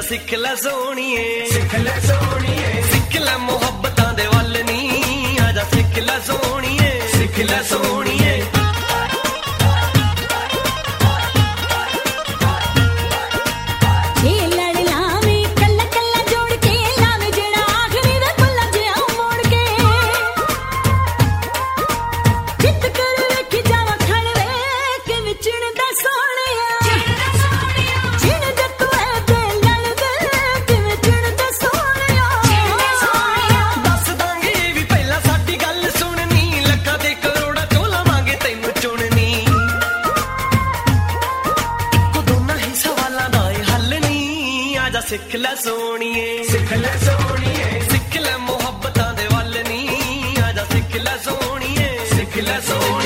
ਸਿੱਖ ਲੈ ਸੋਹਣੀਏ, ਸਿੱਖ ਲੈ ਸੋਹਣੀਏ, ਸਿੱਖ ਲੈ ਮੁਹੱਬਤਾਂ ਦੇ ਵੱਲ ਨੀ, ਆਜਾ ਸਿੱਖ ਲੈ ਸੋਹਣੀਏ, ਸਿੱਖ ਲੈ ਸੋਹਣੀਏ। ਸਿੱਖ ਲੈ ਸੋਹਣੀਏ, ਸਿੱਖ ਲੈ ਸੋਹਣੀਏ, ਸਿੱਖ ਲੈ ਮੁਹੱਬਤਾਂ ਦੇ ਵੱਲ ਨੀ, ਆਜਾ ਸਿੱਖ ਲੈ ਸੋਹਣੀਏ, ਸਿੱਖ ਲੈ ਸੋਹਣੀਏ।